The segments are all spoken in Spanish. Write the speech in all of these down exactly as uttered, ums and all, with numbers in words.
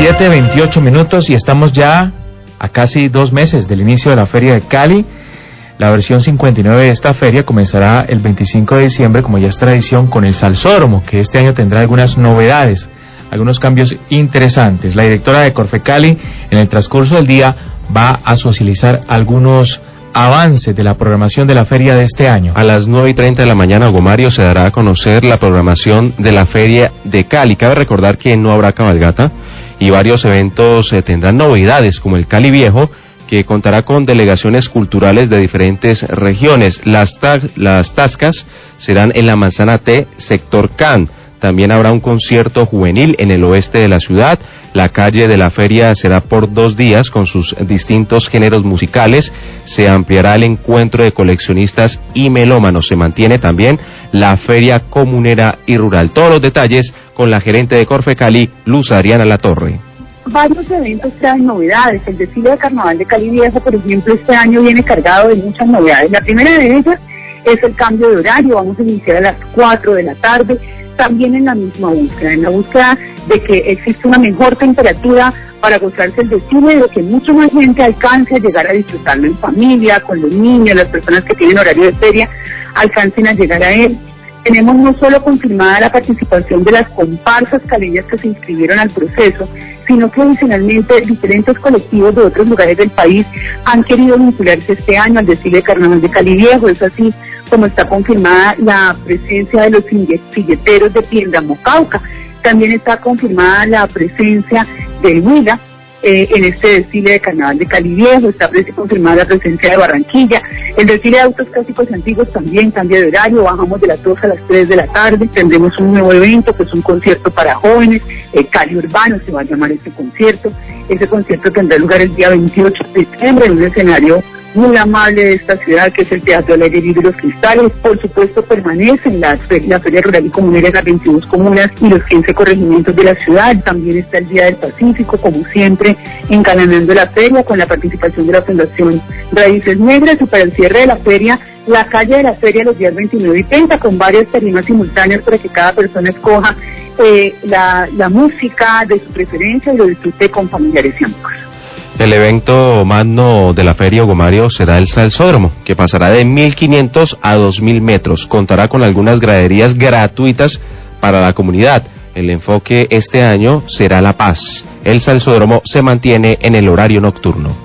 siete veintiocho minutos y estamos ya a casi dos meses del inicio de la Feria de Cali. La versión cincuenta y nueve de esta feria comenzará el veinticinco de diciembre, como ya es tradición, con el Salsódromo, que este año tendrá algunas novedades, algunos cambios interesantes. La directora de Corfecali, en el transcurso del día, va a socializar algunos avances de la programación de la feria de este año. A las nueve y treinta de la mañana, Hugo Mario, se dará a conocer la programación de la Feria de Cali. Cabe recordar que no habrá cabalgata y varios eventos eh, tendrán novedades, como el Cali Viejo, que contará con delegaciones culturales de diferentes regiones. Las, ta las tascas serán en la Manzana T, sector Can. También habrá un concierto juvenil en el oeste de la ciudad. La calle de la feria será por dos días con sus distintos géneros musicales. Se ampliará el encuentro de coleccionistas y melómanos. Se mantiene también la feria comunera y rural. Todos los detalles con la gerente de Corfecali, Luz Adriana Latorre. Varios eventos traen novedades. El desfile de carnaval de Cali Viejo, por ejemplo, este año viene cargado de muchas novedades. La primera de ellas es el cambio de horario. Vamos a iniciar a las cuatro de la tarde. También en la misma búsqueda, en la búsqueda de que existe una mejor temperatura para gozarse el desfile y de que mucha más gente alcance a llegar a disfrutarlo en familia, con los niños, las personas que tienen horario de feria, alcancen a llegar a él. Tenemos no solo confirmada la participación de las comparsas caleñas que se inscribieron al proceso, sino que adicionalmente diferentes colectivos de otros lugares del país han querido vincularse este año al desfile de carnaval de Cali Viejo. Es así como está confirmada la presencia de los silleteros de Piendamocauca. También está confirmada la presencia del Huila eh, en este desfile de carnaval de Cali Viejo. Está confirmada la presencia de Barranquilla. El desfile de autos clásicos antiguos también cambia de horario. Bajamos de las dos a las tres de la tarde. Tendremos un nuevo evento, que es un concierto para jóvenes. El Cali Urbano se va a llamar este concierto. Ese concierto tendrá lugar el día veintiocho de diciembre en un escenario muy amable de esta ciudad, que es el Teatro al Aire Libre de los Cristales. Por supuesto, permanecen la, la Feria Rural y Comunera en las veintidós comunas y los quince corregimientos de la ciudad. También está el Día del Pacífico, como siempre, encalanando la feria con la participación de la Fundación Raíces Negras. Y para el cierre de la feria, la calle de la feria los días veintinueve y treinta, con varias tarimas simultáneas para que cada persona escoja eh, la, la música de su preferencia y lo disfrute con familiares y amigos. El evento magno de la feria, Hugo Mario, será el Salsódromo, que pasará de mil quinientos a dos mil metros. Contará con algunas graderías gratuitas para la comunidad. El enfoque este año será la paz. El Salsódromo se mantiene en el horario nocturno.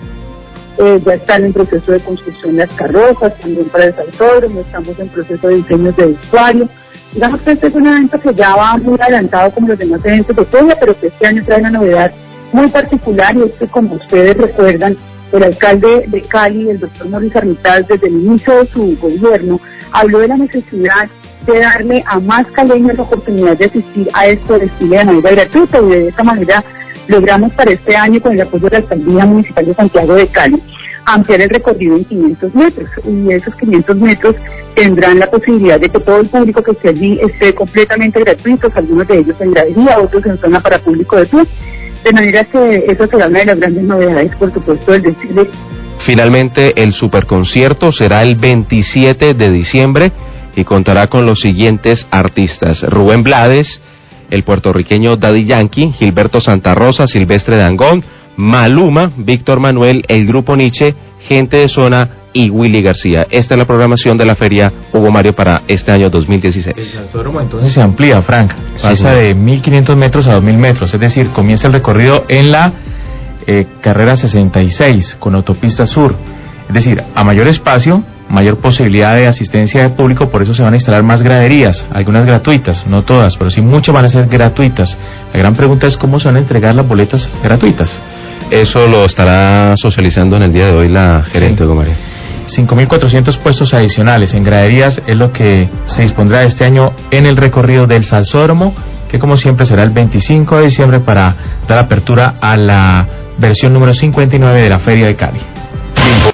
Eh, ya están en proceso de construcción las carrozas, también para el Salsódromo. Estamos en proceso de diseños de vestuario. Digamos que este es un evento que ya va muy adelantado como los demás eventos de feria, pero que este año trae una novedad muy particular, y es que, como ustedes recuerdan, el alcalde de Cali, el doctor Mauricio Armitaz, desde el inicio de su gobierno, habló de la necesidad de darle a más caleños la oportunidad de asistir a este desfile de manera gratuita, y de esta manera logramos para este año, con el apoyo de la Alcaldía Municipal de Santiago de Cali, ampliar el recorrido en quinientos metros, y esos quinientos metros tendrán la posibilidad de que todo el público que esté allí esté completamente gratuito, algunos de ellos en gradería, otros en zona para público de pie. De manera que eso será una de las grandes novedades, por supuesto, del desfile. Finalmente, el superconcierto será el veintisiete de diciembre y contará con los siguientes artistas: Rubén Blades, el puertorriqueño Daddy Yankee, Gilberto Santa Rosa, Silvestre Dangond, Maluma, Víctor Manuel, el Grupo Nietzsche, Gente de Zona y Willy García. Esta es la programación de la feria, Hugo Mario, para este año dos mil dieciséis. El Salsódromo entonces se amplía, Frank, pasa sí, sí. de mil quinientos metros a dos mil metros, es decir, comienza el recorrido en la eh, carrera sesenta y seis con autopista sur, es decir, a mayor espacio, mayor posibilidad de asistencia de público, por eso se van a instalar más graderías, algunas gratuitas, no todas, pero sí muchas van a ser gratuitas. La gran pregunta es cómo se van a entregar las boletas gratuitas. Eso lo estará socializando en el día de hoy la gerente, sí. Hugo Mario. cinco mil cuatrocientos puestos adicionales en graderías es lo que se dispondrá este año en el recorrido del Salsódromo, que como siempre será el veinticinco de diciembre para dar apertura a la versión número cincuenta y nueve de la Feria de Cali.